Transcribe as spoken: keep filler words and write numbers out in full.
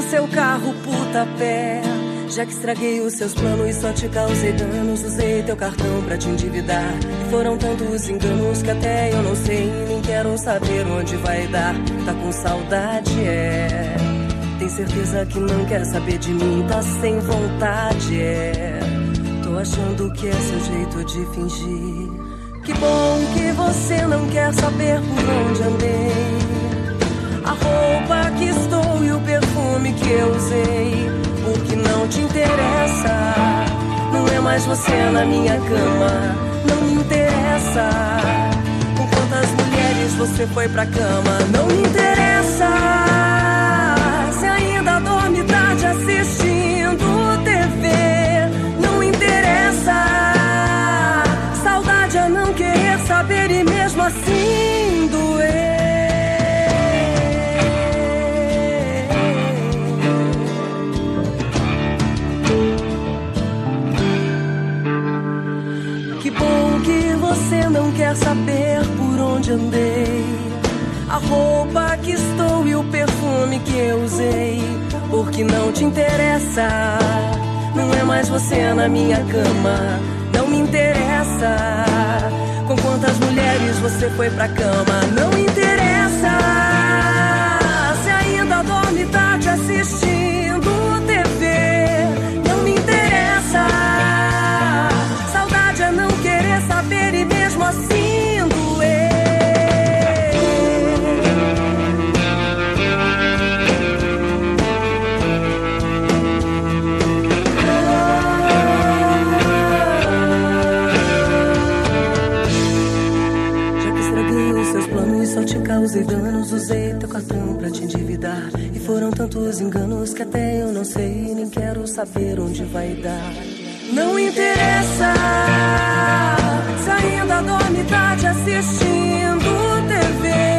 seu carro putapé. Já que estraguei os seus planos e só te causei danos, usei teu cartão pra te endividar. E foram tantos enganos que até eu não sei, nem quero saber onde vai dar. Tá com saudade, é? Tem certeza que não quer saber de mim, tá sem vontade, é? Tô achando que é seu jeito de fingir. Que bom que você não quer saber por onde andei. A roupa que estou e o perfume que eu usei. O que não te interessa não é mais você na minha cama. Não me interessa com quantas mulheres você foi pra cama. Não me interessa se ainda dorme tarde assistindo T V. Não interessa, saudade é não querer saber e mesmo assim doer. Você não quer saber por onde andei. A roupa que estou e o perfume que eu usei. Porque não te interessa, não é mais você na minha cama. Não me interessa com quantas mulheres você foi pra cama. Não me interessa se ainda dorme tarde assistindo T V. Não me interessa, saudade é não querer saber e mesmo assim doer. Já que estraguei os seus planos, só te causei danos, usei teu cartão pra te endividar. E foram tantos enganos que até eu não sei, nem quero saber onde vai dar. Não interessa se ainda dorme tarde assistindo T V.